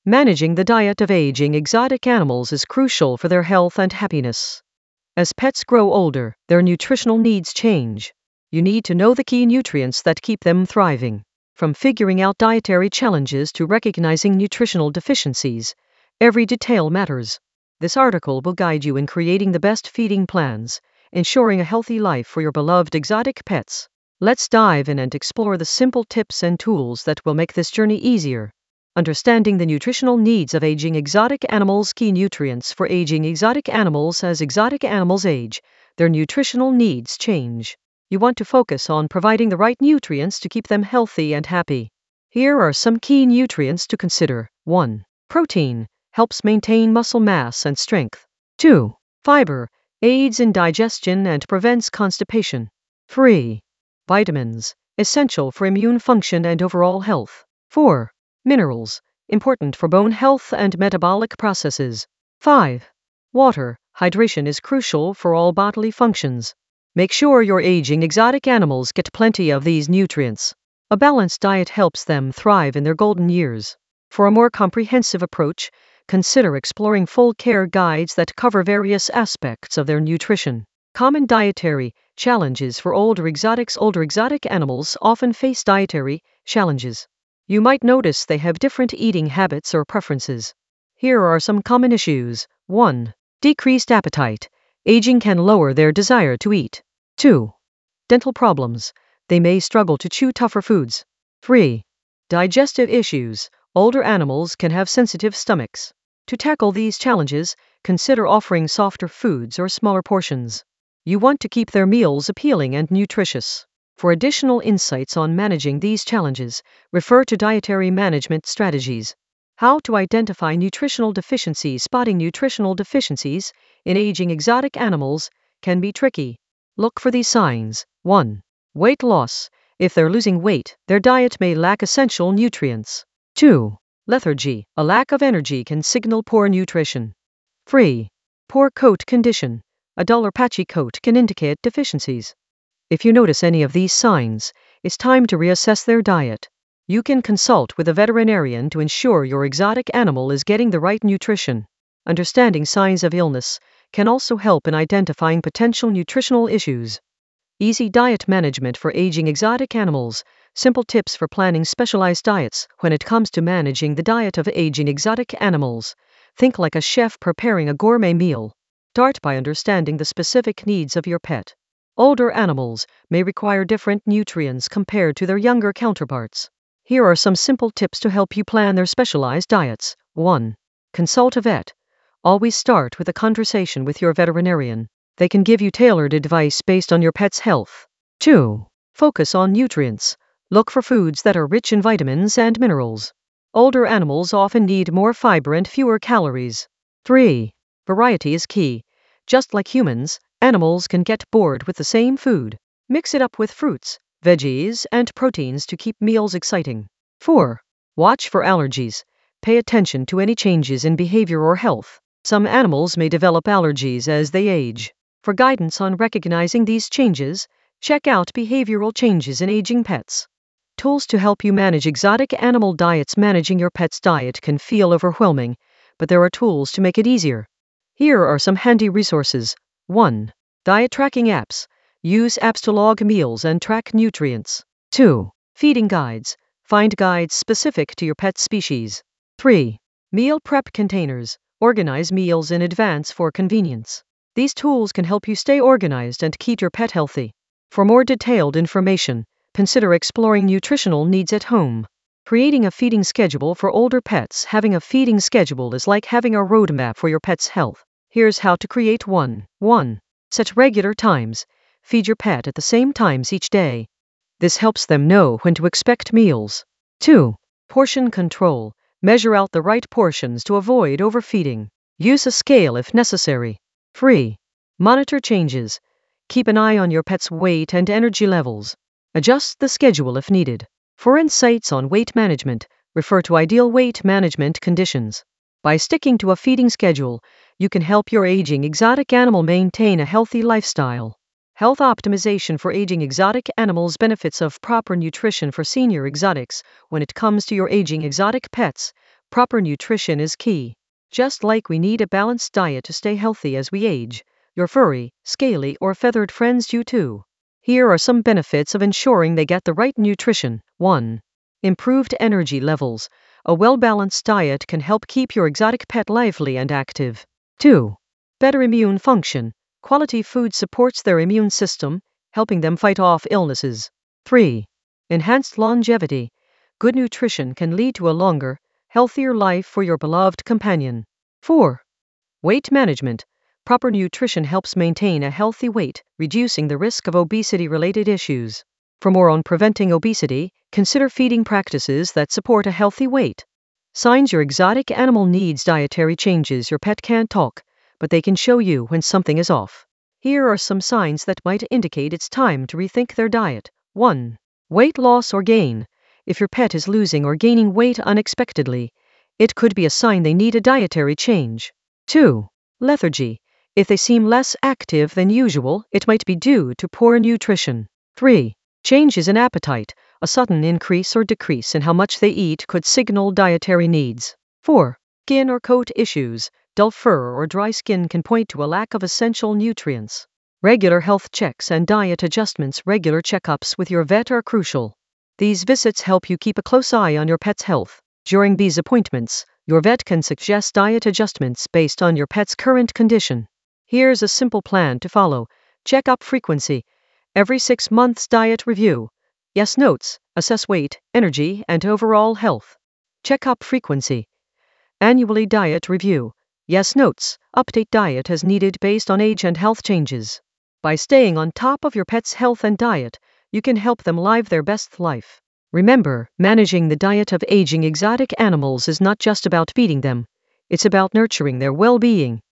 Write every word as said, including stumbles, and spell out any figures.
Managing the diet of aging exotic animals is crucial for their health and happiness. As pets grow older, their nutritional needs change. You need to know the key nutrients that keep them thriving. From figuring out dietary challenges to recognizing nutritional deficiencies, every detail matters. This article will guide you in creating the best feeding plans, ensuring a healthy life for your beloved exotic pets. Let's dive in and explore the simple tips and tools that will make this journey easier. Understanding the nutritional needs of aging exotic animals. Key nutrients for aging exotic animals. As exotic animals age, their nutritional needs change. You want to focus on providing the right nutrients to keep them healthy and happy. Here are some key nutrients to consider. one. Protein helps maintain muscle mass and strength. two. Fiber aids in digestion and prevents constipation. three. Vitamins essential for immune function and overall health. four. Minerals important for bone health and metabolic processes. five. Water hydration is crucial for all bodily functions. Make sure your aging exotic animals get plenty of these nutrients. A balanced diet helps them thrive in their golden years. For a more comprehensive approach, consider exploring full care guides that cover various aspects of their nutrition. Common dietary challenges for older exotics. Older exotic animals often face dietary challenges. You might notice they have different eating habits or preferences. Here are some common issues. one. Decreased appetite. Aging can lower their desire to eat. two. Dental problems. They may struggle to chew tougher foods. three. Digestive issues. Older animals can have sensitive stomachs. To tackle these challenges, consider offering softer foods or smaller portions. You want to keep their meals appealing and nutritious. For additional insights on managing these challenges, refer to dietary management strategies. How to identify nutritional deficiencies. Spotting nutritional deficiencies in aging exotic animals can be tricky. Look for these signs. one. Weight loss. If they're losing weight, their diet may lack essential nutrients. two. Lethargy. A lack of energy can signal poor nutrition. three. Poor coat condition. A dull or patchy coat can indicate deficiencies. If you notice any of these signs, it's time to reassess their diet. You can consult with a veterinarian to ensure your exotic animal is getting the right nutrition. Understanding signs of illness can also help in identifying potential nutritional issues. Easy diet management for aging exotic animals. Simple tips for planning specialized diets. When it comes to managing the diet of aging exotic animals, think like a chef preparing a gourmet meal. Start by understanding the specific needs of your pet. Older animals may require different nutrients compared to their younger counterparts. Here are some simple tips to help you plan their specialized diets. one. Consult a vet. Always start with a conversation with your veterinarian. They can give you tailored advice based on your pet's health. two. Focus on nutrients. Look for foods that are rich in vitamins and minerals. Older animals often need more fiber and fewer calories. three. Variety is key. Just like humans, animals can get bored with the same food. Mix it up with fruits, veggies, and proteins to keep meals exciting. four. Watch for allergies. Pay attention to any changes in behavior or health. Some animals may develop allergies as they age. For guidance on recognizing these changes, check out behavioral changes in aging pets. Tools to help you manage exotic animal diets. Managing your pet's diet can feel overwhelming, but there are tools to make it easier. Here are some handy resources. one. Diet tracking apps. Use apps to log meals and track nutrients. two. Feeding guides. Find guides specific to your pet's species. three. Meal prep containers. Organize meals in advance for convenience. These tools can help you stay organized and keep your pet healthy. For more detailed information, consider exploring nutritional needs at home. Creating a feeding schedule for older pets. Having a feeding schedule is like having a roadmap for your pet's health. Here's how to create one. one. Set regular times. Feed your pet at the same times each day. This helps them know when to expect meals. two. Portion control. Measure out the right portions to avoid overfeeding. Use a scale if necessary. three. Monitor changes. Keep an eye on your pet's weight and energy levels. Adjust the schedule if needed. For insights on weight management, refer to ideal weight management conditions. By sticking to a feeding schedule, you can help your aging exotic animal maintain a healthy lifestyle. Health optimization for aging exotic animals. Benefits of proper nutrition for senior exotics. When it comes to your aging exotic pets, Proper nutrition is key. Just like we need a balanced diet to stay healthy as we age, your furry, scaly, or feathered friends do too. Here are some benefits of ensuring they get the right nutrition. one. Improved energy levels. A well-balanced diet can help keep your exotic pet lively and active. two. Better immune function. Quality food supports their immune system, helping them fight off illnesses. three. Enhanced longevity. Good nutrition can lead to a longer, healthier life for your beloved companion. four. Weight management. Proper nutrition helps maintain a healthy weight, reducing the risk of obesity-related issues. For more on preventing obesity, consider feeding practices that support a healthy weight. Signs your exotic animal needs dietary changes. Your pet can't talk, but they can show you when something is off. Here are some signs that might indicate it's time to rethink their diet. one. Weight loss or gain. If your pet is losing or gaining weight unexpectedly, it could be a sign they need a dietary change. two. Lethargy. If they seem less active than usual, it might be due to poor nutrition. three. Changes in appetite. A sudden increase or decrease in how much they eat could signal dietary needs. four. Skin or coat issues. Dull fur or dry skin can point to a lack of essential nutrients. Regular health checks and diet adjustments. Regular checkups with your vet are crucial. These visits help you keep a close eye on your pet's health. During these appointments, your vet can suggest diet adjustments based on your pet's current condition. Here's a simple plan to follow. Checkup frequency. Every six months diet review. Yes notes. Assess weight, energy, and overall health. Checkup frequency. Annually diet review. Yes notes. Update diet as needed based on age and health changes. By staying on top of your pet's health and diet, you can help them live their best life. Remember, managing the diet of aging exotic animals is not just about feeding them. It's about nurturing their well-being.